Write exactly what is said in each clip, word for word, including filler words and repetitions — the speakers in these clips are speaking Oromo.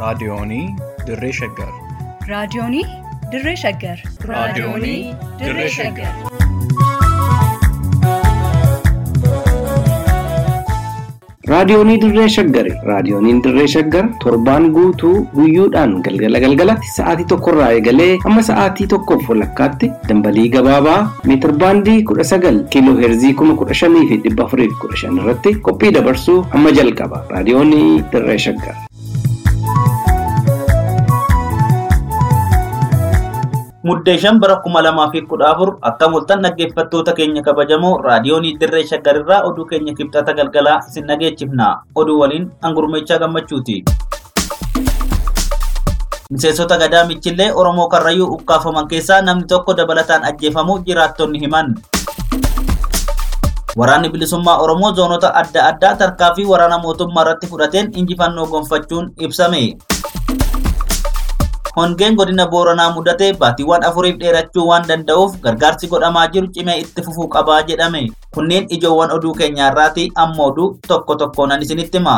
raadiyoonii Dirree Shaggar. raadiyoonii Dirree Shaggar. raadiyoonii Dirree Shaggar. raadiyoonii Dirree Shaggar. raadiyooniin Dirree Shaggar torbaan guutuu guyyoodhaan galgala galgalatti sa'aatii tokkorraa eegalee hamma sa'aatii tokkoof walakkaatti dambalii gabaabaa meetir baandii kudha sagal kiiloo heerzii kuma kudha shanii fi dhibba afurii fi kudha shan irratti qophii dabarsuu hamma jalqaba. raadiyoonii Dirree Shaggar. Muddeeshan bara kuma lamaa fi kudha afur akka mul'atan dhaggeeffattoota keenya kabajamoo raadiyoonii Dirree Shaggar irraa oduu keenya kibxata galgalaa isin dhageechifna. Oduu waliin Angurmeechaa Gammachuuti. Miseensota gadaa michillee Oromoo Karrayyuu ukkaafaman keessaa namni tokko dabalataan ajjeefamuu jiraattonni himan. Waraanni bilisummaa Oromoo zoonota adda addaa tarkaanfii waraana mootummaa irratti fudhateen injifannoo gonfachuun ibsame. Hongeen godina Booranaa mudate baatiiwwan afuriif dheerachuu waan danda'uuf gargaarsi godhamaa jiru cimee itti fufuu qabaa jedhame. Kunneen ijoowwan oduu keenyaarraati. Amma oduu tokko tokkoon isinitti hima.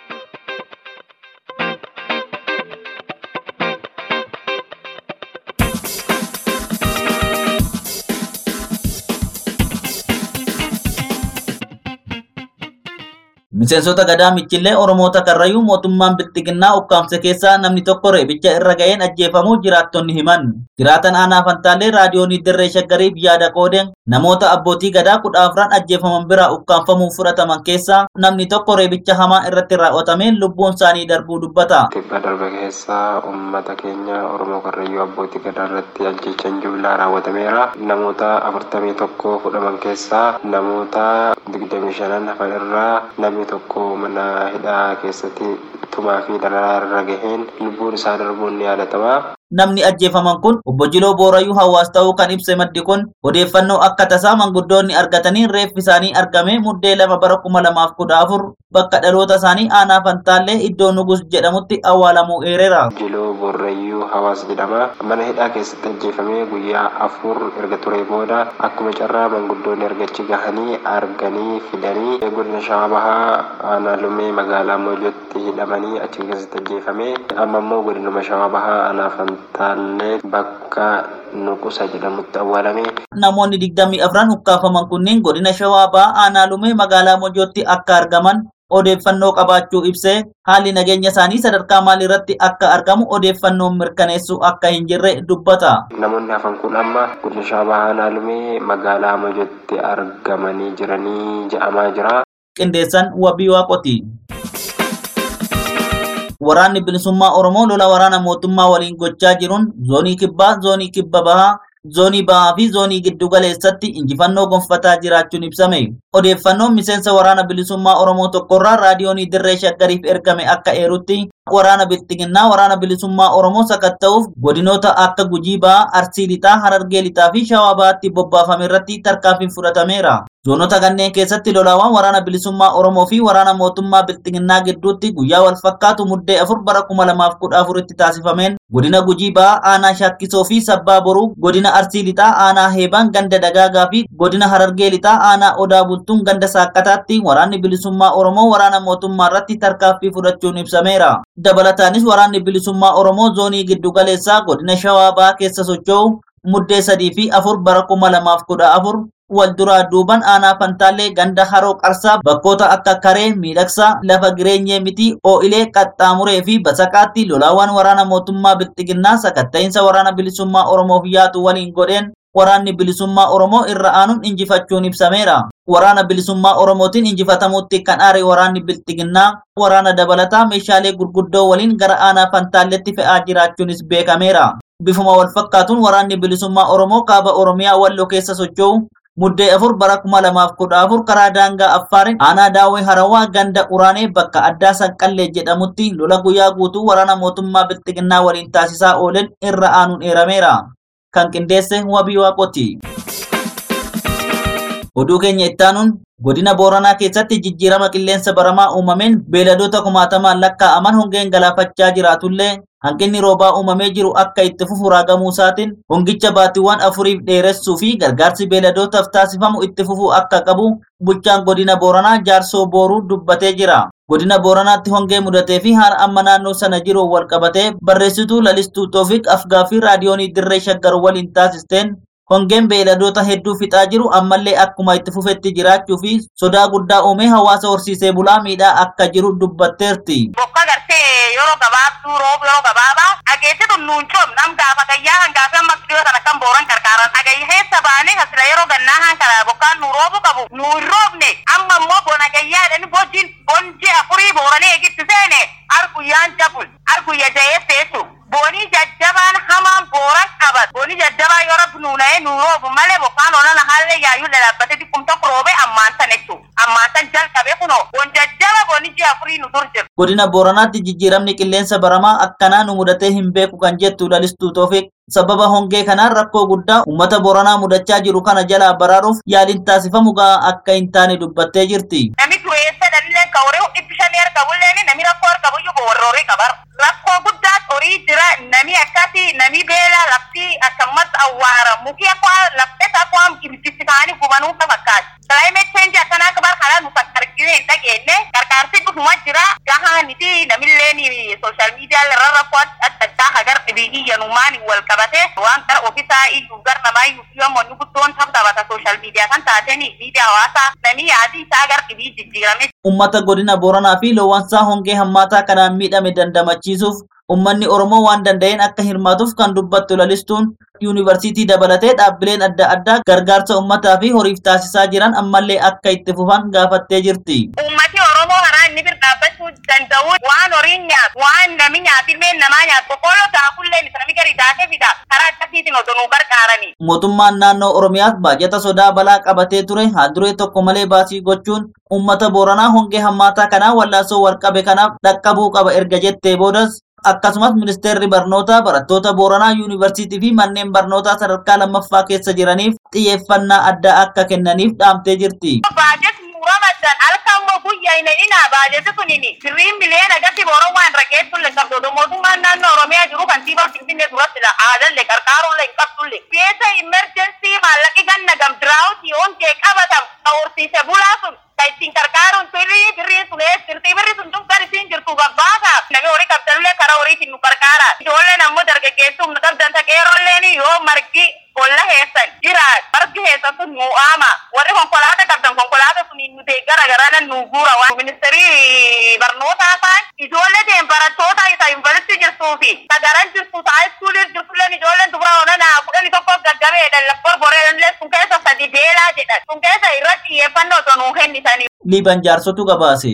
Miseensota gadaa michillee Oromoota Karrayyuu mootummaan Bilxiginnaa ukkaamse keessaa namni tokko reebicha irra ga'een ajjeefamuu jiraattonni himan. Jiraatan aanaa Fantaallee raadiyoonii Dirree Shaggariif yaada qoodeen namoota abbootii gadaa kudha afran ajjeefaman biraa ukkaanfamuun fudhataman keessaa namni tokko reebicha hamaa irratti raawwatameen lubbuun isaanii darbuu dubbata. Kibba darbe keessaa uummata keenya Oromoo Karrayyuu abbootii gadaa irratti ajjeechaan jumlaa raawwatameera. Namoota afurtamii tokko fudhaman keessaa namoota digdamii shanan hafan irraa namni tokko mana hidhaa keessatti tumaa fi dararaa irra gaheen lubbuun isaa darbuun ni yaadatama. Namni ajjeefaman kun obbo Jiloo Boorayyuu Hawaas ta'uu kan ibse maddi kun odeeffannoo akka tasaa manguddoonni argatanii reeffi isaanii argame muddee lama bara kuma lamaaf kudha afur bakka dhaloota isaanii aanaa Fantaallee iddoo Nugus jedhamutti awwaalamuu eereera. Jiloo Boorayyuu Hawaas jedhama. Mana hidhaa keessatti ajjeefamee guyyaa afur erga ture booda akkuma carraa manguddoonni argachi gahanii arganii fidanii godina Shawaa Bahaa aanaa Lumee magaalaa Moojootti hidhamanii achi keessatti ajjeefame. Amma immoo godinuma Shawaa Bahaa aanaa Fantaallee bakka Nuqusa jedhamutti awwaalame. Namoonni digdamii afran ukkaafaman kunneen godina Shawaa Bahaa aanaa Lumee magaalaa Moojootti akka argaman odeeffannoo qabaachuu ibsee haalli nageenya isaanii sadarkaa maalirratti akka argamu odeeffannoon mirkaneessuu akka hin jirre dubbata. Namoonni hafan kun amma godina Shawaa Bahaa aanaa Lumee magaalaa Moojootti argamanii jiranii jedhamaa jira. Qindeessan Wabii Waaqoti. Waraanni bilisummaa Oromoo lola waraana mootummaa waliin gochaa jiruun zoonii kibbaa, zoonii kibba bahaa, zoonii bahaa fi zoonii giddu galeessatti injifannoo gonfataa jiraachuun ibsame. Odeeffannoon miseensa waraana bilisummaa Oromoo tokkorraa raadiyoonii Dirree Shaggariif ergame akka eerutti waraana Bilxiginnaa waraana bilisummaa Oromoo sakatta'uuf godinoota akka Gujii Bahaa, Arsii Lixaa, Harargee Lixaa fi Shawaa Bahaatti bobbaafame irratti tarkaanfiin fudhatameera. Zoonota kanneen keessatti lolaawwan waraana bilisummaa Oromoo fi waraana mootummaa Bilxiginnaa gidduutti guyyaa wal fakkaatu muddee afur bara kuma lamaaf kudha afuritti taasifameen godina Gujii Bahaa aanaa Shakkisoo fi Sabbaa Boruu, godina Arsii Lixaa aanaa Heebaan ganda Dagaagaa fi godina Harargee Lixaa aanaa Odaa Bultuun ganda Saaqqataatti waraanni bilisummaa Oromoo waraana mootummaa irratti tarkaanfii fudhachuun ibsameera. Dabalataanis waraanni bilisummaa Oromoo zoonii giddu galeessaa godina Shawaa Bahaa keessa socho'u muddee sadii fi afur bara kuma lamaaf kudha afur wal duraa duuban aanaa Fantaallee ganda Haroo Qarsaa bakkoota akka Karee, Miidhagsaa, Lafa Gireenyee Miti, Oo'ilee, Qaxxaamuree fi Basaqaatti lolaawwan waraana mootummaa Bilxiginnaa sakatta'insa waraana bilisummaa Oromoof yaatu waliin godheen waraanni bilisummaa Oromoo irra aanuun injifachuun ibsameera. Waraana bilisummaa Oromootiin injifatamuutti kan aare waraanni Bilxiginnaa waraana dabalataa meeshaalee gurguddoo waliin gara aanaa Fantaalleetti fe'aa jiraachuunis beekameera. Bifuma wal fakkaatuun waraanni bilisummaa Oromoo kaaba Oromiyaa Walloo keessa socho'u muddee afur bara kuma lamaaf kudha afur karaa daangaa Affaarin aanaa Daawwee Harawaa ganda Uraanee bakka addaa Sanqallee jedhamutti lola guyyaa guutuu waraana mootummaa Bilxiginnaa waliin taasisaa oolen irra aanuun eerameera. Kan qindeesse Wabii Waaqoti. Oduu keenya ittaanuun Godina Booranaa keessatti jijjiirama qilleensa baramaa uumameen beeladoota kumaatamaan lakkaa'aman hongeen galaafachaa jiraatullee hanqinni roobaa uumamee jiru akka itti fufu raagamuu isaatiin hongicha baatiiwwan afuriif dheeressuu fi gargaarsi beeladootaaf taasifamu itti fufuu akka qabu bulchaan godina Booranaa Jaarsoo Booruu dubbatee jira. Godina Booranaatti hongee mudatee fi haala amma naannoo sana jiru wal qabatee barreessituu Lalistuu Toofiq Afgaafii raadiyoonii Dirree Shaggar waliin taasisteen hongeen beeladoota hedduu fixaa jiru ammallee akkuma itti fufetti jiraachuu fi sodaa guddaa uumee hawaasa horsiisee bulaa miidhaa akka jiru dubbatteerti. Bokka gartee yeroo gabaabduu roob yeroo gabaabaa dhageetti tunnuun coom nam gaafa gayyaa hangaafii amma dhiyoo sana kan booran qarqaaran dhagayya heessa baanee kasila yeroo gannaa hankara bokkaan nu roobu qabu nu hin roobne amma immoo bona gayyaa jedhani bojiin bonji afurii booranii eegitti seene arguyyaan jabul arguyya ja'ee seetu. Boni jajjabaan hamaan booran qabat boni jajjabaa yoo rabbi nuuna'ee nu roobu malee bokkaan onana haallee yaayyuu dadhabbatee xiqqumta roobee ammaan san jechuudha. Ammaan san jalqabee kunoo bon jajjaba boni ji'a afurii nu dur jiru. Godina Booranaatti jijjiiramni qilleensa baramaa akkanaa nu mudatee hin beeku kan jettu Lalistuu Toofiq sababa hongee kanaan rakkoo guddaa uummata Booranaa mudachaa jiru kana jalaa baraaruuf yaaliin taasifamu gahaa akka hin taane dubbattee jirti. Nami dureessa dhallee kawuree dhibbi shanii argamullee nami rakkoo argamuyyuu warrooree qabar. Rakkoo guddaa horii jira nami akkasii nami beela lafti akkasumas awwaara muki akka laftee akka kimchisi ta'anii gubanuu ka fakkaatu. Climate change akkanaa kabar kanaa nu fakkargine hin dhageenye qarqaarsi dhufuma jira gahaaniti namillee ni social media irra rakkoo adda addaa hagar dhibii iyyanumaan wal qabate waan gara ofiisaa iyyuu gar namaa iyyuu yommuu guddoon taphatabata social media kan taateni miidiyaa hawaasaa nami yaadii isaa gar dhibii jijjiirame. Uummata godina Booranaa fi loowwansaa hongee hammaataa kanaan miidhame dandamachiisuuf ummanni Oromoo waan danda'een akka hirmaatuuf kan dubbattu Lalistuun yuunivarsiitii dabalatee dhaabbileen adda addaa gargaarsa uummataa fi horiif taasisaa jiran ammallee akka itti fufan gaafattee jirti. Uummati Oromoo karaa inni bir dhaabbachuu danda'u waan horiin nyaatu waan nami nyaatillee namaa nyaatu boqqolloo taakullee nami gari daakee fida karaa akkasiitiin odoo nu gargaarani. Mootummaan naannoo Oromiyaas baajata sodaa balaa qabatee ture haalduree tokko malee baasii gochuun uummata Booranaa hongee hammaataa kanaa wallaasoo warqabe kanaaf dhaqqabuu qaba erga jettee boodas akkasumas ministeerri barnootaa barattoota Booranaa yuunivarsiitii fi manneen barnootaa sadarkaa lammaffaa keessa jiraniif xiyyeeffannaa addaa akka kennaniif dhaamtee jirti. Ramadan alkammo guyyaa ina ina baajata sunini sirriin miliyoona agatti booroo waan rakeettulle qabdodo mootummaan naannoo Oromiyaa jiru kan tiibaa finfinnee durattidha aadalle qarqaarulle hin qabdulle keessa emergency maallaqi ganna gamdiraawuti hongee qabatam horsiise bulaa sun ka ittiin qarqaaruun sirrii birrii sun sirrii birrii sun tun gar isiin jirtu babbaasa nami horii qabdanullee karaa horiitiin nu qarqaara ijoolleen ammoo dargaggeessuu nu qabdan taqeerolleen yoo margi bolla heessan jiraat margi heessan sun nu aama warri konkolaata qabdan konkolaata sun nu deeggara garana nu guura waan ministeerii barnootaa ta'an ijoollee teen barattoota isa yuunivarsiitii jirtuu fi sagaran jirtu ta'aa iskuulii jirtulleen ijoolleen dubara onanaa kudhanii tokkoof gaggabeedhan lakkor boreedhanillee sun keessa sadi beelaa jedhan sun keessa irratti xiyyeeffannoo osoo nuu kennisanii. Liiban jaarsotu gabaase.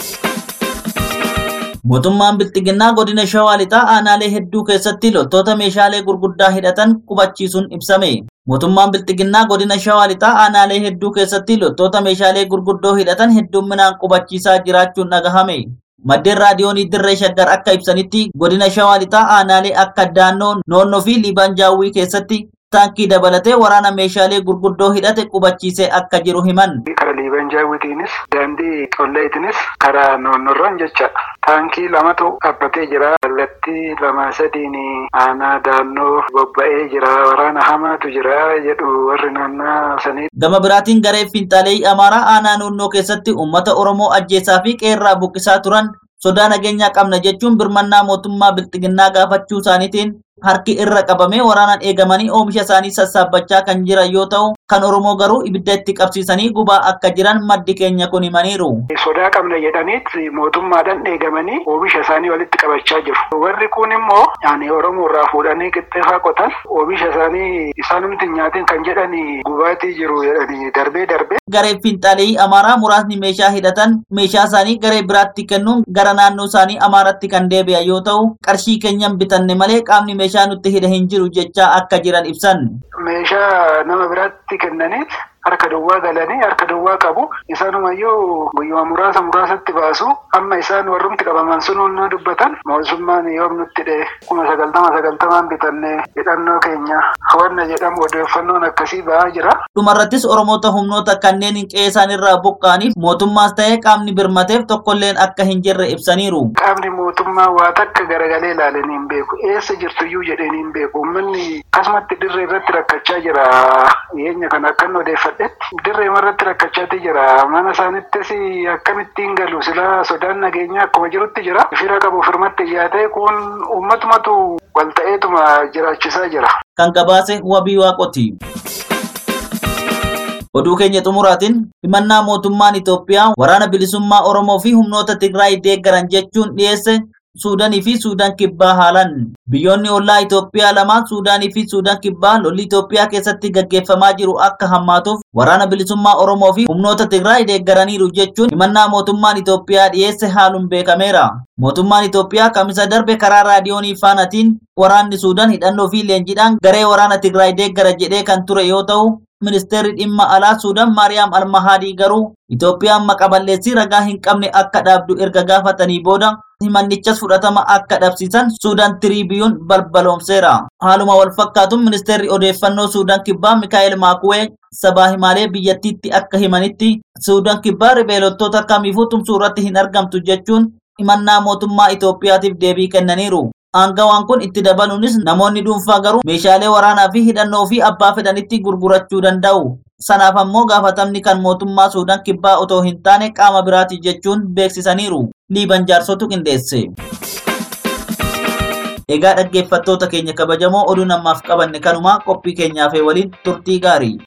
Mootummaan Bilxiginnaa godina Shawaa Lixaa aanaalee hedduu keessatti loltoota meeshaalee gurguddaa hidhatan qubachiisuun ibsame. Mootummaan Bilxiginnaa godina Shawaa Lixaa aanaalee hedduu keessatti loltoota meeshaalee gurguddoo hidhatan heddumminaan qubachiisaa jiraachuun dhagahame. Maddeen raadiyoonii Dirree Shaggar akka ibsanitti godina Shawaa Lixaa aanaalee akka Daannoo, Noonnoo fi Liibaan Jaawwii keessatti taankii dabalatee waraana meeshaalee gurguddoo hidhate qubachiisee akka jiru himan. Karaa Liibaan Jaawwitiinis daandii qolleetiinis karaa noonnorraan jechaadha. Taankii lamatu dhaabbatee jira. Kallattii lama sadiin aanaa daannoo bobba'ee jira. Waraana hamaatu jira jedhu warri naannaa sanii. Gama biraatiin garee Finxaalee Amaaraa aanaa Noonnoo keessatti uummata Oromoo ajjeesaa fi qeerraa buqqisaa turan sodaa nageenyaa qabna jechuun birmannaa mootummaa Bilxiginnaa gaafachuu isaaniitiin harki irra qabamee waraanaan eegamanii oomisha isaanii sassaabbachaa kan jiran yoo ta'u kan Oromoo garuu ibidda itti qabsiisanii gubaa akka jiran maddi keenya kun himaniiru. Sodaa qabna jedhaniit mootummaadhaan eegamanii oomisha isaanii walitti qabachaa jiru. Warri kun immoo yaani Oromoo irraa fuudhanii qixxeeffaa qotan oomisha isaanii isaanumti nyaatiin kan jedhanii gubaatii jiru jedhanii darbee darbee. Garee Finxaalee Amaaraa muraasni meeshaa hidhatan meeshaa isaanii garee biraatti kennuun gara naannoo isaanii Amaaratti kan deebi'an yoo ta'u qarshii keenyan bitanne malee qaamni meeshaa nutti hidha hin jiru jechaa akka jiran ibsan. Meeshaa nama biraatti kennaniif harka duwwaa galanii harka duwwaa qabu. Isaanumayyuu guyyuma muraasa muraasatti baasu amma isaan warrumti qabaman sun nu dubbatan mootummaan yoom nutti dhee kuma sagaltama sagaltamaan bitannee hidhannoo keenya hawanna jedhamu odeeffannoon akkasii ba'aa jira. Dhumarrattis Oromoota humnoota kanneen hin qeesaan irraa buqqaaniif mootummaas ta'ee qaamni birmateef tokkolleen akka hin jirre ibsaniiru. Qaamni mootummaa waa takka garagalee ilaaleen hin beeku. Eessa jirtuyyuu jedheen hin beeku. Uummanni akkasumatti dirree irratti rakkachaa jira. Dhiyeenya kana akkan odeeffadhetti dirree irratti rakkachaati jira. Mana isaanittis akkamittiin galu silaa sodaan nageenyaa akkuma jirutti jira. Fira qabu firmatti ijaatee kun uummatumatu wal ta'eetuma jiraachisaa jira. Kan gabaase wabii waaqoti. Oduu keenya xumuraatiin himannaa mootummaan Itoophiyaa waraana bilisummaa Oromoo fi humnoota Tigraay deeggaran jechuun dhiyeesse Suudaanii fi Suudaan kibbaa haalan. Biyyoonni ollaa Itoophiyaa lama Suudaanii fi Suudaan kibbaa lolli Itoophiyaa keessatti gaggeeffamaa jiru akka hammaatuuf waraana bilisummaa Oromoo fi humnoota Tigraay deeggaraniiru jechuun himannaa mootummaan Itoophiyaa dhiyeesse haaluun beekameera. Mootummaan Itoophiyaa kamisa darbe karaa raadiyoonii Faanaatiin waraanni Suudaan hidhannoo fi leenjiidhaan garee waraana Tigraay deeggara jedhee kan ture yoo ta'u, Ministeerri dhimma alaa Suudaan Maariyaam Almahadii garuu Itoophiyaan maqaa balleessii ragaa hin qabne akka dhaabdu erga gaafatanii booda himannichas fudhatama akka dhabsiisan Suudaan Tiriibiyuun balbaloomseera. Haaluma wal fakkaatuun ministeerri odeeffannoo Suudaan kibbaa Mikaa'el Maakuwee sabaa himaalee biyyattiitti akka himanitti Suudaan kibbaa ribeelottoota kamiifuu tumsuu irratti hin argamtu jechuun himannaa mootummaa Itoophiyaatiif deebii kennaniiru. Aangawaan kun itti dabaluunis namoonni dhuunfaa garuu meeshaalee waraanaa fi hidhannoo fi abbaa fedhanitti gurgurachuu danda'u. Sanaaf ammoo gaafatamni kan mootummaa Suudaan kibbaa otoo hin taane qaama biraati jechuun beeksisaniiru. Liiban jaarsotu qindeesse. Egaa dhaggeeffattoota keenya kabajamoo oduu namaaf qabanne kanuma qophii keenyaaf waliin turtii gaarii.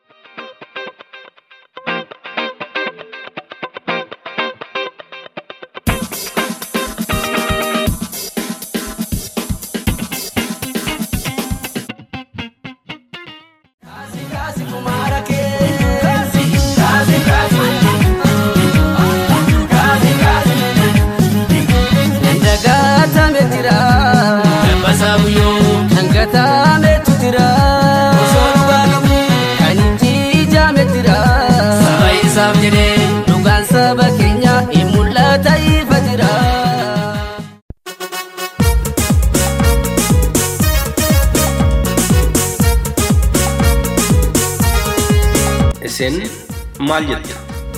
Isin maal jettu?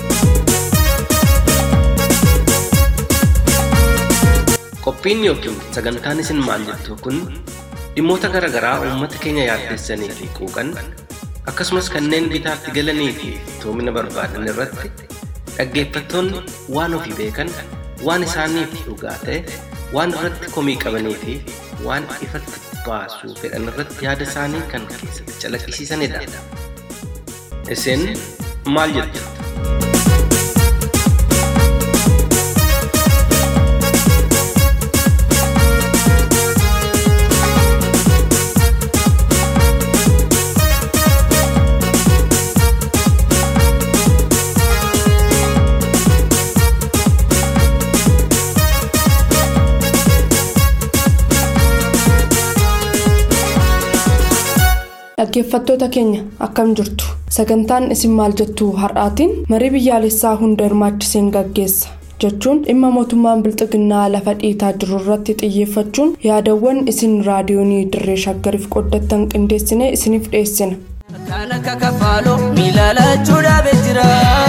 Qophiin yookiin sagantaan isin maal jettu kun dhimmoota garaagaraa uummata keenya yaaddessanii fi quuqan akkasumas kanneen bitaatti galanii fi toomina barbaadan irratti dhaggeeffattoonni waan ofii beekan, waan isaaniif dhugaa ta'e, waan irratti komii qabanii fi waan ifatti baasuu fedhan irratti yaada isaanii kan keessatti calaqqisiisanidha. Isin maal jettu? Dhaggeeffattoota keenya akkam jirtu? Sagantaan isin maal jettu har'aatiin marii biyyaalessaa hunda hirmaachiseen gaggeessa jechuun dhimma mootummaan bilxiginnaa lafa dhiitaa jiru irratti xiyyeeffachuun yaadawwan isin raadiyoonii dirree shaggariif qoddattan qindeessinee isiniif dhiyeessina. Kan akka kafaaloo miilaalachuu dhaabee jira.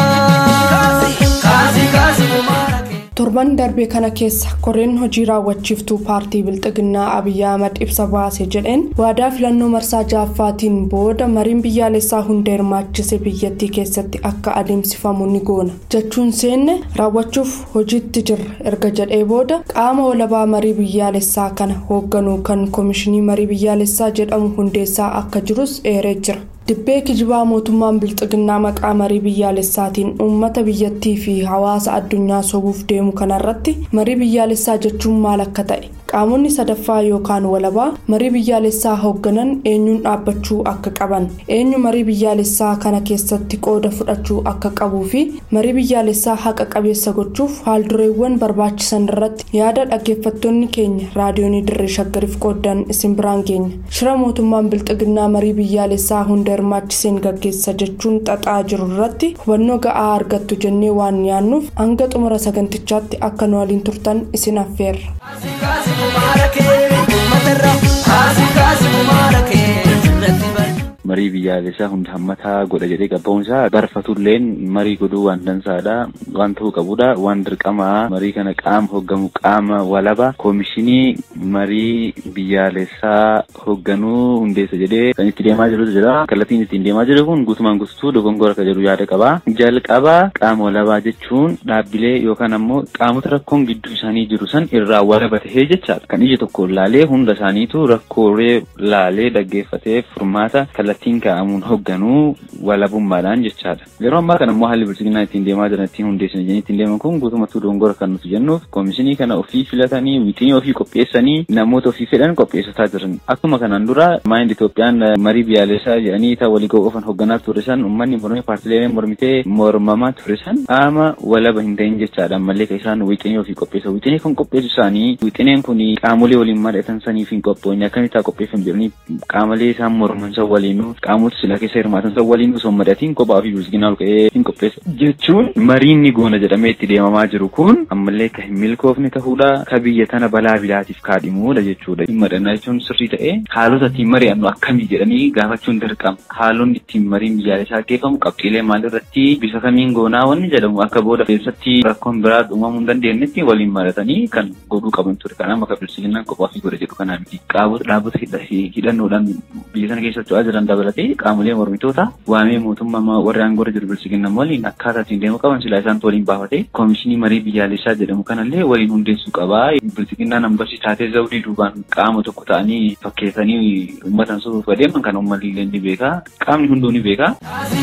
Kaasii kaasii kumaara. Torban darbee kana keessa koreen hojii raawwachiiftuu paartii bilxiginnaa Abiyyi Ahmad ibsa baase jedheen waadaa filannoo marsaa jaaffaatiin booda mariin biyyaalessaa hunda hirmaachise biyyattii keessatti akka adeemsifamu ni goona jechuun seenne raawwachuuf hojiitti jirra erga jedhee booda qaama walabaa marii biyyaalessaa kana hoogganuu kan koomishinii marii biyyaalessaa jedhamu hundeessaa akka jirus eeree jira. Dibbee kijibaa mootummaan bilxiginnaa maqaa marii biyyaalessaatiin uummata biyyattii fi hawaasa addunyaa sobuuf deemu kanarratti marii biyyaalessaa jechuun maal akka ta'e qaamonni sadaffaa yookaan walabaa marii biyyaalessaa hoogganan eenyuun dhaabbachuu akka qaban eenyu marii biyyaalessaa kana keessatti qooda fudhachuu akka qabuu fi marii biyyaalessaa haqa qabeessa gochuuf haaldureewwan barbaachisan irratti yaada dhaggeeffattoonni keenya raadiyoonii dirree shaggariif qoodan isin biraan geenya shira mootummaan bilxiginnaa marii biyyaalessaa hunda hirmaachiseen gaggeessa jechuun xaxaa jiru irratti hubannoo ga'aa argattu jennee waan yaannuuf hanga xumura sagantichaatti akka nu waliin turtan isin affeerra. marii biyyaalessaa hunda hammataa godha jedhee qabboonsaa barfatulleen marii godhuu waan dansaadha waan ta'uu qabudha waan dirqamaa marii kana qaama hooggamu qaama walaba koomishinii marii biyyaalessaa hoogganuu hundeessa jedhee kan itti deemaa jirutu jira kallattiin ittiin deemaa jiru kun guutumaan guutuu dogongora akka jedhu yaada qaba jalqaba qaama walabaa jechuun dhaabbilee yookaan ammoo qaamota rakkoon gidduu isaanii jiru san irraa walaba tahee jechaadha kan ija tokko laalee hunda isaaniitu rakkoolee laalee dhaggeeffatee furmaata kallattiin ka'amuun hoogganuu walabummaadhaan jechaadha yeroo ammaa kana immoo haalli bilchiginaa ittiin deemaa jiran ittiin hundeessanii jedhanii ittiin deeman kun guutumatti dogongora kan nuti jennuuf koomishinii kana ofii filatanii wixinii ofii qopheessanii namoota ofii fedhan qopheessataa jiran akkuma kanaan dura maayind Itoophiyaan marii biyyaalessaa jedhanii ta'aa walii ga'uu ofan hoogganaa turesan uummanni mormii paartiileen mormitee mormamaa turesan qaama walaba hin ta'in jechaadha ammallee kan isaan wixinii ofii qopheessa wixinii kun qopheessu isaanii wixineen kun qaamolee waliin mari'atan saniif hin qophoonye akkamitti qopheeffan jedhanii qaamolee isaan morman san waliin qaamota sila keessa hirmaatan san waliin osoo madatiin kophaa fi bilchiginaa ol ka'ee hin qopheessa jechuun mariin ni goona jedhamee itti deemamaa jiru kun ammallee kan hin milkoofne ta'uudha ka biyya tana balaa bilaatiif kaadhimuudha jechuudha dhimma dhannaa jechuun sirrii ta'ee haalota ittiin mari'annu akkamii jedhanii gaafachuun dirqama haalonni ittiin mariin biyyaalessaa geeffamu qabxiilee maalirratti bifa kamiin goonaa wanni jedhamu akka booda keessatti rakkoon biraa uumamuu hin dandeenyetti waliin maratanii kan godhuu qaban ture kanaaf akka bilchiginaan kophaa fi godha jedhu kanaa miti qaamota dhaabota hidhannoodhaan biyya sana keessatti jiran dabalatee qaamolee mormitoota waamee mootummaa warra aangoo jiru bilchiginaan waliin akkaataa ittiin deemuu qaban silaa isaan waliin baafatee koomishinii marii biyyaalessaa jedhamu kanallee waliin hundeessuu qabaa bilchiginaan ambassii taatee zawdii duubaan qaama tokko ta'anii fakkeessanii uummatan suruuf adeeman kan uummanni ni beeka qaamni hunduu ni beeka.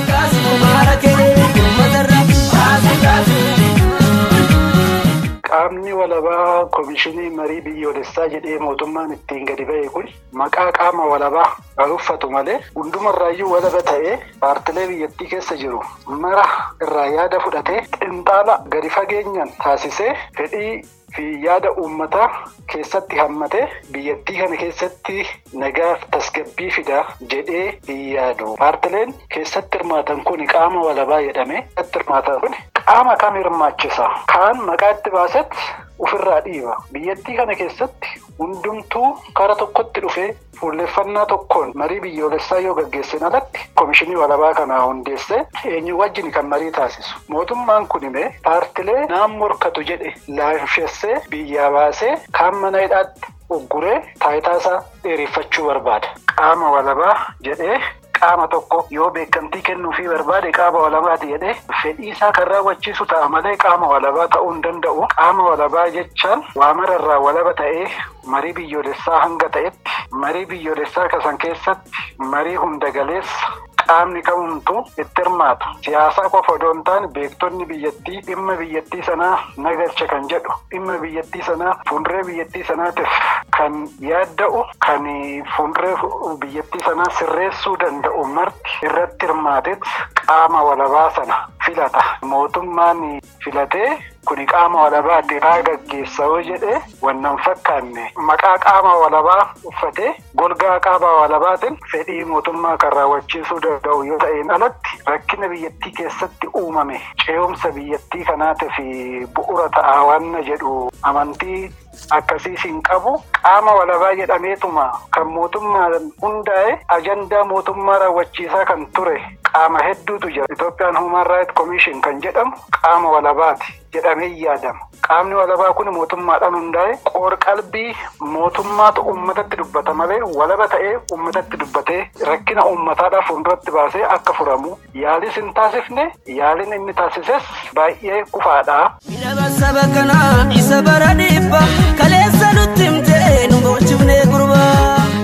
qaamni walabaa koomishinii marii biyyoolessaa jedhee mootummaan ittiin gadi ba'e kun maqaa qaama walabaa haa uffatu malee hundumarraayyuu walaba ta'ee paartilee biyyattii keessa jiru mara irraa yaada fudhatee xinxaala gadi fageenyaan taasisee fedhii fi yaada uummataa keessatti hammatee biyyattii kana keessatti nagaaf tasgabbii fida jedhee yaadu paartileen keessatti hirmaatan kun qaama walabaa jedhame keessatti hirmaatan kun qaama kam hirmaachisa kaan maqaa itti baasetti ofirraa dhiiba biyyattii kana keessatti hundumtuu kara tokkotti dhufee fuulleffannaa tokkoon marii biyyoolessaa yoo gaggeessin alatti koomishinii walabaa kanaa hundeessee eenyu wajjin kan marii taasisu mootummaan kun immoo paartilee naan morkatu jedhe laafessee biyyaa baasee kaan mana hidhaatti ugguree taayitaasaa dheereffachuu barbaada qaama walabaa jedhee qaama tokko yoo beekamtii kennuufii barbaade qaama walabaati jedhee fedhii isaa kan raawwachiisu ta'a malee qaama walabaa ta'uu hin danda'u qaama walabaa jechaan waamararraa walaba ta'ee marii biyyoolessaa hanga ta'etti marii biyyoolessaa kasan keessatti marii hunda galeessa qaamni kamumtuu itti hirmaatu siyaasaa qofa odoo hin taane beektonni biyyattii dhimma biyyattii sanaa nagalcha kan jedhu dhimma biyyattii sanaa fuulduree biyyattii sanaatiif kan yaadda'u kan fuulduree biyyattii sanaa sirreessuu danda'u marti irratti hirmaateet qaama walabaa sana filata mootummaan filatee kuni qaama walabaa dhiraa gaggeessa yoo jedhe wannan fakkaanne maqaa qaama walabaa uffatee golgaa qaama walabaatiin fedhii mootummaa kan raawwachiisuu danda'u yoo ta'een alatti rakkina biyyattii keessatti uumame ce'umsa biyyattii kanaatiif bu'uura ta'a waan jedhu amantii akkasiis hin qabu qaama walabaa jedhameetuma kan mootummaa hundaa'e ajandaa mootummaa raawwachiisaa kan ture qaama hedduutu jira Itoophiyaan Human Rights Commission kan jedhamu qaama walabaati jedhamee yaadama qaamni walabaa kun mootummaadhaan hundaa'e qoor qalbii mootummaatu uummatatti dubbata malee walaba ta'ee uummatatti dubbatee rakkina uummataadhaaf fuulduratti baasee akka furamu yaalis hin taasifne yaaliin inni taasises baay'ee kufaadha. Ilama saba kanaa isa bara dhibba kaleessa nutti himtee nu gochifnee gurbaa.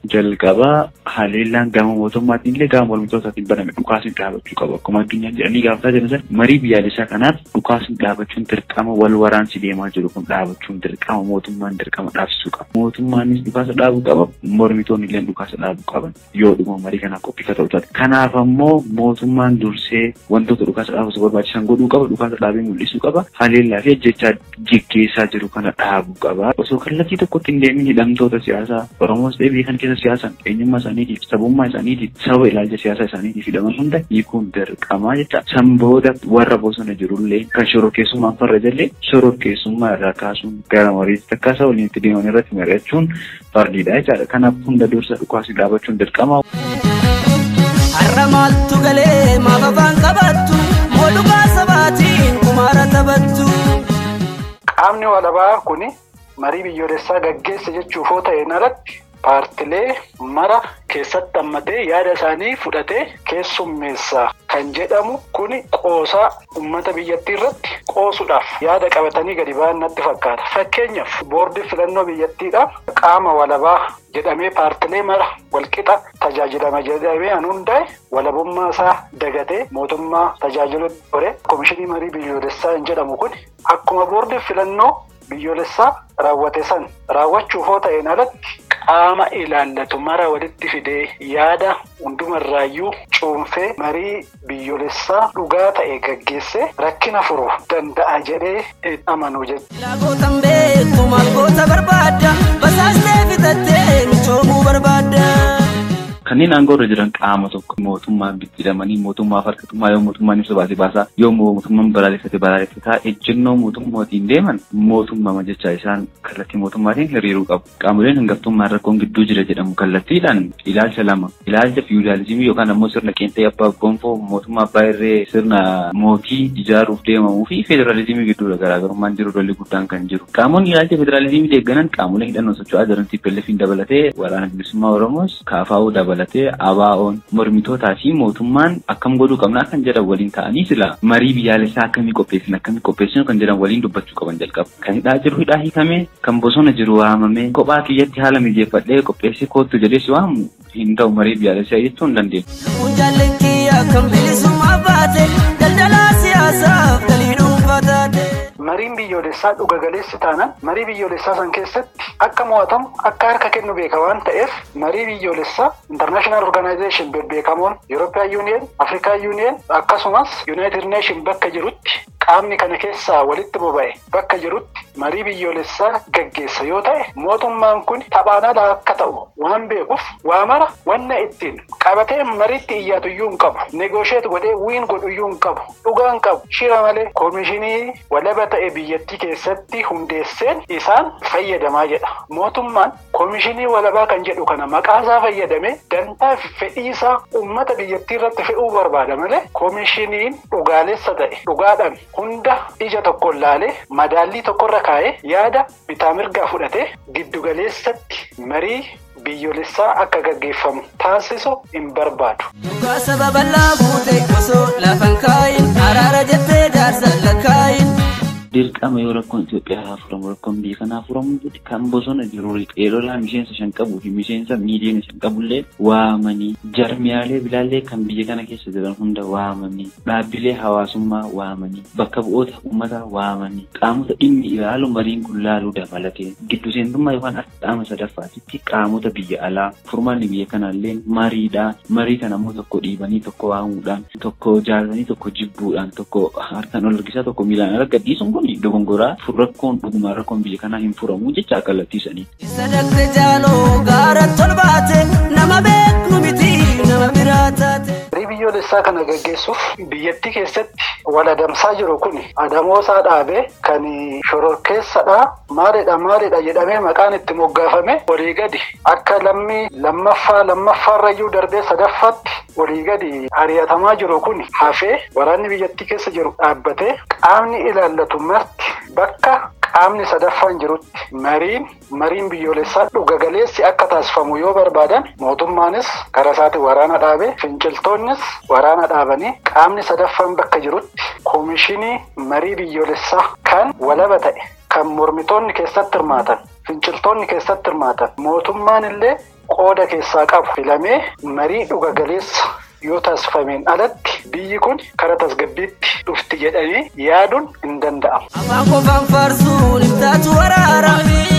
jalqaba haleellaan gama mootummaatiin illee gama mormitootaatiin baname dhukaasni dhaabachuu qaba. Akkuma addunyaa jedhanii gaafataa jiran san marii biyyaalessaa kanaaf dhukaasni dhaabachuun dirqama wal waraansi deemaa jiru kun dhaabachuun dirqama mootummaan dirqama dhaabsisuu qaba. Mootummaanis dhukaasa dhaabuu qaba. Mormitoonni illee dhukaasa dhaabuu qaban yoo dhuma marii kanaaf qophii ta'uu taate. Kanaaf ammoo mootummaan dursee wantoota dhukaasa dhaabuu barbaachisan godhuu qaba. Dhukaasa dhaabee mul'isuu qaba. Haleellaa fi ajjechaa jiggeessaa jiru kana dhaabuu qaba. Osoo kallattii tokkotti hin deemin hidhamtoota siyaasaa Oromoos ta'ee biyya kana keessa siyaasan eenyummaa isaaniitiif sabummaa isaaniitiif saba ilaalcha siyaasaa isaaniitiif hidhaman hunda hiikuun dirqamaa jecha. San booda warra bosona jirullee kan shororkeessummaan farra jallee shororkeessummaa irraa kaasuun gara mariitti akkaasaa waliin itti deeman irratti mari'achuun fardiidha jechaadha. Kanaaf hunda dursa dhukaasni dhaabachuun dirqama. Har'a maaltu galee maaf afaan qabattu moodhugaa sabaatiin kumaara taphattu. Qaamni walabaa kuni marii biyyoolessaa gaggeessa jechuuf yoo ta'e alatti paartilee mara keessatti hammatee yaada isaanii fudhatee keessummeessaa kan jedhamu kuni qoosaa uummata biyyattii irratti qoosuudhaaf yaada qabatanii gadi ba'an natti fakkaata. Fakkeenyaaf boordii filannoo biyyattiidhaaf qaama walabaa jedhamee paartilee mara walqixa tajaajilama jedhamee an hundaa'e walabummaa isaa dagatee mootummaa tajaajilutti ture komishinii marii biyyoolessaa hin jedhamu kun akkuma boordii filannoo biyyoolessaa raawwate san raawwachuuf yoo ta'een alatti qaama ilaallatu mara walitti fidee yaada hundumarraayyuu cuunfee marii biyyoolessaa dhugaa ta'e gaggeessee rakkina furuu danda'a jedhee amanuu jechuudha. Ilaagoota beektu maalgoota barbaadda basaastee fitattee michoomuu barbaadda. Kanneen aangoo irra jiran qaama tokko mootummaa bittiidhamanii mootummaa farkatummaa yoo mootummaan ibsa baasee baasaa yoo mootummaan balaaleffate balaaleffataa ejjennoo mootummaatiin deeman mootummaa jechaa isaan kallattii mootummaatiin hiriiruu qabu. Qaamoleen hangaftummaa rakkoon gidduu jira jedhamu kallattiidhaan ilaalcha lama ilaalcha fiyuudaalizimii yookaan ammoo sirna qeenxee abbaa gonfoo mootummaa abbaa irree sirna mootii ijaaruuf deemamuu fi federaalizimii gidduudha garaagarummaan jiru lolli guddaan kan jiru. Qaamonni ilaalcha federaalizimii deegganan qaamolee hidhannoo socho'aa jiran T P L F dabalatee waraana bilisummaa Oromoos kaafaa'uu dabalatee abaa'oon mormitootaa fi mootummaan akkam godhuu qabnaa kan jedhan waliin ta'anii sila marii biyyaalessaa akkamii qopheessin akkamii qopheessinu kan jedhan waliin dubbachuu qaban jalqaba. Kan hidhaa jiru hidhaa hiikamee kan bosona jiru waamamee kophaa kiyyatti haala mijeeffadhee qopheessee koottu jedhee si waamu hin ta'u marii biyyaalessaa jechuu hin dandeenyu. Jaallenkii akkam bilisummaa baate daldalaa siyaasaaf galii dhuunfaa taate. Mariin biyyoolessaa dhuga galeessi taanaan marii biyyoolessaa san keessatti akka mo'atamu akka harka kennu beeka waan ta'eef marii biyyoolessaa international organization beekamoon European Union, African Union akkasumas United Nation bakka jirutti qaamni kana keessaa walitti boba'e bakka jirutti marii biyyoolessaa gaggeessa yoo ta'e mootummaan kun taphaanadha akka ta'u waan beekuuf waa mara wanna ittiin qabatee mariitti iyyaatuyyuu hin qabu negoosheet godhee wiin godhuyyuu hin qabu dhugaa hin qabu shira malee koomishinii walaba ta'e biyyattii keessatti hundeesseen isaan fayyadamaa jedha. Mootummaan koomishinii walabaa kan jedhu kana maqaasaa fayyadamee dantaa fi fedhiisaa uummata biyyattii irratti fe'uu barbaada malee koomishiniin dhugaaleessa ta'e dhugaadhaan hunda ija tokkoon laalee madaallii tokkorra kaa'ee yaada bitaa mirgaa fudhatee giddugaleessatti marii biyyoolessaa akka gaggeeffamu taasisu hin barbaadu. Dhugaa sababa laabuute osoo lafan kaayin araara jettee jaarsa lakkaayin. Dirqama yoo rakkoon Itoophiyaa furamu rakkoon biyya kanaa furamu jedhe kan bosona jiru qeerolaa miseensa shan qabuu fi miseensa miidiyaa shan qabullee waamanii jarmiyaalee bilaallee kan biyya kana keessa jiran hunda waamanii dhaabbilee hawaasummaa waamanii bakka bu'oota uummataa waamanii qaamota dhimmi ilaalu mariin kun laaluu dabalatee giddu seentummaa yookaan dhaama sadaffaatitti qaamota biyya alaa furmaanni biyya kanaallee mariidhaa marii kana immoo tokko dhiibanii tokko waamuudhaan tokko jaalatanii tokko jibbuudhaan tokko harkaan ol harkisaa tokko miilaan ala gadhiisuun kun dogongoraa rakkoon dhugumaa rakkoon biyya kanaa hin furamu jecha kallattiisanii. Sadaqte jaaloo gaara tolbaate nama beeknu miti nama biraa taate. Marii biyyoolessaa kana gaggeessuuf biyyattii keessatti wal adamsaa jiru kun adamoosaa dhaabee kan shororkeessadhaa maalidha maalidha jedhamee maqaan itti moggaafame walii gadi akka lammii lammaffaa lammaffaarrayyuu darbee sadaffaatti walii gadi ari'atamaa jiru kun hafee waraanni biyyattii keessa jiru dhaabbatee qaamni ilaallatu marti bakka qaamni sadaffaan jirutti mariin mariin biyyoolessaa dhuga galeessi akka taasifamu yoo barbaadan mootummaanis karaa isaatti waraana dhaabee finciltoonnis waraana dhaabanii qaamni sadaffaan bakka jirutti koomishinii marii biyyoolessaa kan walaba ta'e kan mormitoonni keessatti hirmaatan finciltoonni keessatti hirmaatan mootummaan illee qooda keessaa qabu filamee marii dhuga galeessa yoo taasifameen alatti biyyi kun karaa tasgabbiitti dhufti jedhanii yaaduun hin danda'amu. Afaan qofaan faarsuun himtaatu waraara.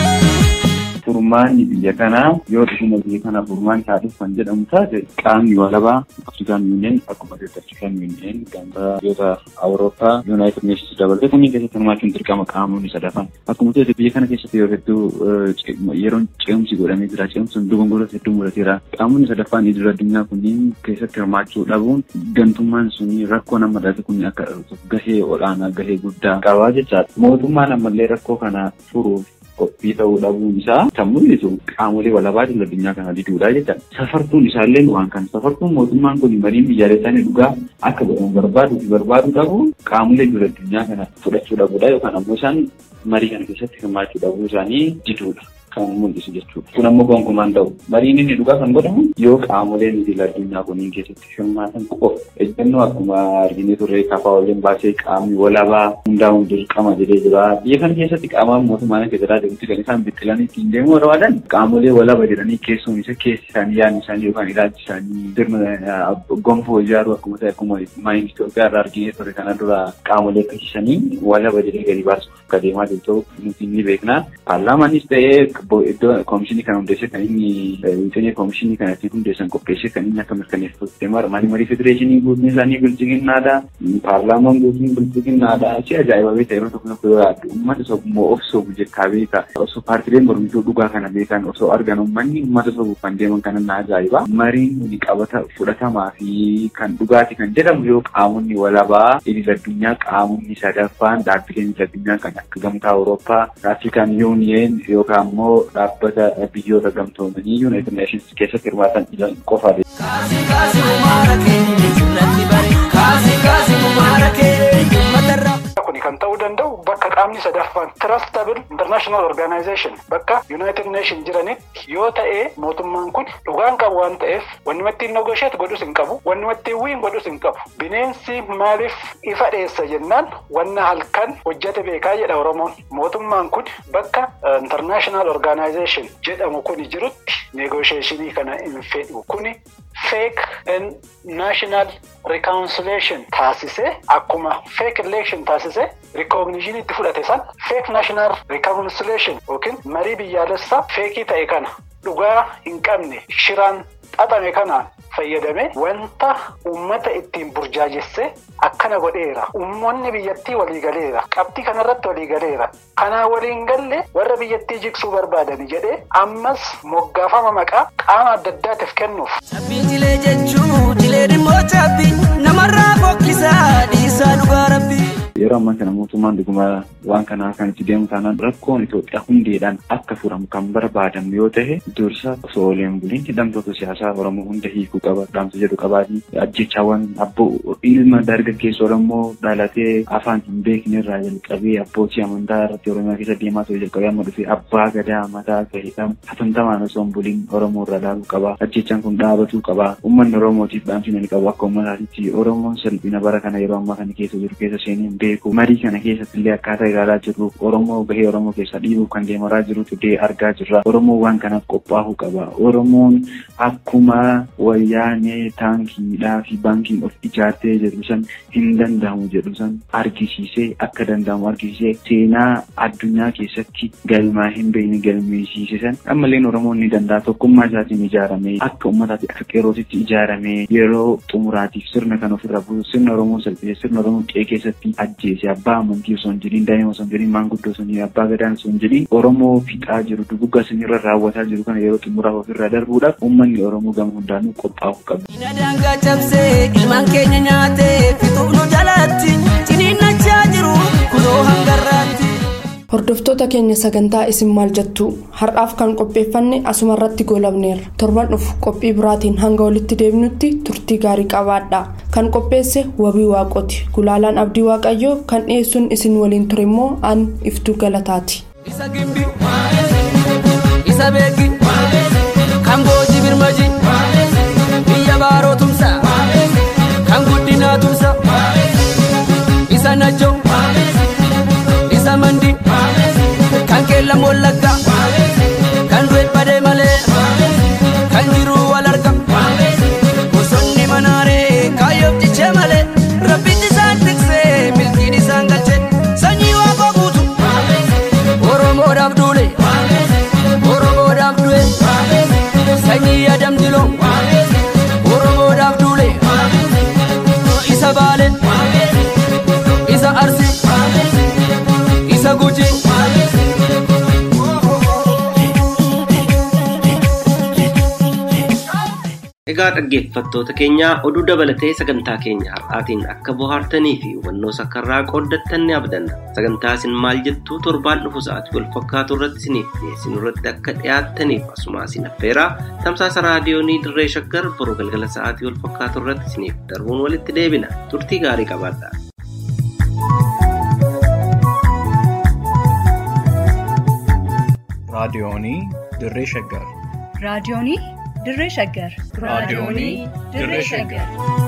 Furmaanni biyya kanaa yoo dhufina biyya kana furmaan taadhuuf kan jedhamu taate qaamni walabaa Afrikaan Yuuniyeen akkuma jecha Afrikaan Yuuniyeen gamba biyyoota Awurooppaa Yuunaayitid Neeshins dabalatee kunniin keessatti hirmaachuun dirqama qaamonni sadaffaan akkuma ta'e biyya kana keessatti yoo hedduu yeroon ce'umsi godhamee jira ce'umsi dogongoroota hedduu mudateera qaamonni sadaffaan idil addunyaa kunniin keessatti hirmaachuu dhabuun gantummaan suni rakkoo nama dhaate kun akka gahee olaanaa gahee guddaa qabaa jechaadha mootummaan ammallee rakkoo kana furuuf qophii ta'uu dhabuun isaa kan mul'isu qaamolee walabaa idil addunyaa kana diduudha jechuudha. Safartuun isaallee waan kan safartuun mootummaan kun mariin biyyaalessaa dhugaa akka godhamu barbaadu fi barbaadu dhabu qaamolee idil addunyaa kana fudhachuu dhabuudha yookaan ammoo isaan marii kana keessatti hirmaachuu dhabuu isaanii diduudha. Kan mul'isu jechuudha. Kun ammoo gonkumaan ta'u mariin inni dhugaa kan godhamu yoo qaamoleen idil addunyaa kunniin keessatti hirmaatan qofa. Ejjennoo akkuma arginee turre kafaa waliin baasee qaamni walabaa hundaa'uun dirqama jedhee jira. Biyya kana keessatti qaamaan mootummaan federaalaa deemutti kan isaan bittilanii ittiin deemuu barbaadan qaamolee walaba jedhanii keessuun isa keessi isaanii yaadni isaanii yookaan ilaalchi isaanii sirna gonfoo ijaaruu akkuma ta'e akkuma maayin Itoophiyaa irraa arginee turre kana dura qaamolee akkasisanii walaba jedhee gadi baasuuf akka deemaa jirtu nuti ni beekna. Paarlaamaanis ta'ee iddoo koomishinii kana hundeessee kan inni wixinee koomishinii kana ittiin hundeessan qopheessee kan inni akka mirkaneeffatu deemaa marii marii federeeshinii guutuun isaanii bilchiginnaadha paarlaamaan guutuun bilchiginnaadha si ajaa'iba beekta yeroo tokko tokko yoo yaaddu uummata sobummoo of sobu jechaa beeka osoo paartileen mormituu dhugaa kana beekan osoo argan uummanni uummata sobuuf kan deeman kana na ajaa'iba mariin ni qabata fudhatamaa fi kan dhugaati kan jedhamu yoo qaamonni walabaa idil addunyaa qaamonni sadaffaan dhaabbileen idil addunyaa kan akka gamtaa Awurooppaa Afrikaan Yuuniyeen yookaan immoo dhaabbata biyyoota gamtoomanii Yuunaayitid Neeshins keessatti hirmaatan jiran qofaadha. Kaasi kaasi mumaara keenya jumlatti bari kaasi kaasi mumaara keenya matarra. Kuni kan ta'uu danda'u bakka qaamni sadaffaan Trustable International Organization bakka United Nations jiranitti yoo ta'e mootummaan kun dhugaan qabu waan ta'eef wanni ittiin negotiate godhus hin qabu wanni ittiin wiin godhus hin qabu bineensi maaliif ifa dheessa jennaan wanna halkan hojjate beekaa jedha Oromoon mootummaan kun bakka International Organization jedhamu kuni jirutti negotiationii kana hin fedhu kuni fake and national reconciliation taasise akkuma fake election taasise recognition itti fudhate san fake national reconciliation yookiin marii biyyaalessaa fake ta'e kana dhugaa hin qabne shiraan xaxame kanaan fayyadame wanta ummata ittiin burjaajesse akkana godheera ummanni biyyattii walii galeera qabxii kanarratti walii galeera kanaa waliin galle warra biyyattii jigsuu barbaadani jedhee ammas moggaafama maqaa qaama adda addaatiif kennuuf. Sabbii jilee jechuu jilee dhimmoo cabbii namarraa fokkisaa dhiisaa dhugaa rabbii. Yeroo ammaa kana mootummaan dhuguma waan kanaa kan itti deemu taanaan rakkoon Itoophiyaa hundeedhaan akka furamu kan barbaadamu yoo ta'e dursa osoo oleen buliin hidhamtoota siyaasaa Oromoo hunda hiikuu qaba dhaamsa jedhu qabaatii ajjechaawwan abboo ilma dargaggeessa Oromoo dhalatee afaan hin beekne irraa jalqabee abbootii amantaa irratti Oromiyaa keessa deemaa ture jalqabee amma dhufee abbaa gadaa mataa gaheedhaan hatantamaan osoo hin buliin Oromoo irraa dhaaluu qaba ajjechaan kun dhaabatuu qaba uummanni Oromootiif dhaamsina ni qabu akka uummataatti Oromoon salphina bara kana yeroo ammaa kana keessa jiru keessa seenee beeku marii kana keessatti illee akkaataa ilaalaa jirru Oromoo bahee Oromoo keessa dhiibuuf kan deemaa jiru tudee argaa jirra Oromoo waan kanaaf qophaa'uu qaba Oromoon akkuma wayyaanee taankiidhaa fi baankiin of ijaartee jedhu san hin danda'amu jedhu san argisiisee akka danda'amu argisiisee seenaa addunyaa keessatti galmaa hin beekne galmeessiise san ammalleen Oromoon ni danda'a tokkummaa isaatiin ijaaramee akka uummataatti akka qeerrootitti ijaaramee yeroo xumuraatiif sirna kan ofirra buusu sirna Oromoo salphise sirna Oromoo qe'ee keessatti ajjeese abbaa amantii osoo hin jedhiin daa'ima osoo hin jedhiin maanguddoo osoo hin jedhiin abbaa gadaan osoo hin jedhiin Oromoo fixaa jiru duguggaa isinirra raawwataa jiru kana yeroo xumuraaf ofirraa darbuudhaaf uummanni Oromoo gama hundaanuu qophaa'uu qaba. Ina daangaa cabsee ilmaan keenya nyaatee fixuu nu jalatti ciniinnachaa jiru kunoo hangarraatti. Hordoftoota keenya sagantaa isin maal jettu har'aaf kan qopheeffanne asuma irratti goolabneerra torban dhufu qophii biraatiin hanga walitti deebinutti turtii gaarii qabaadha kan qopheesse wabii waaqoti gulaalaan abdii waaqayyoo kan dhiyeessuun isin waliin ture immoo an iftuu galataati. Isa gimbi isa beeki kan boojii birmaji biyya baaroo tumsa kan guddinaa tumsa isa najjoo isa mandi kan keella mollagga kan du'e badee malee Isa guji. Egaa dhaggeeffattoota keenya oduu dabalatee sagantaa keenya har'aatiin akka bohaartanii fi hubannoo sakkarraa qooddattan ni abdanna. Sagantaa isin maal jettuu torbaan dhufu sa'aatii wal fakkaatu irratti isiniif dhiyeessinu irratti akka dhiyaattaniif asuma isin affeeraa tamsaasa raadiyoonii dirree shaggar boruu galgala sa'aatii wal fakkaatu irratti isiniif darbuun walitti deebina. Turtii gaarii qabaadhaa. raadiyoonii dirree shaggar raadiyoonii dirree shaggar raadiyoonii dirree shaggar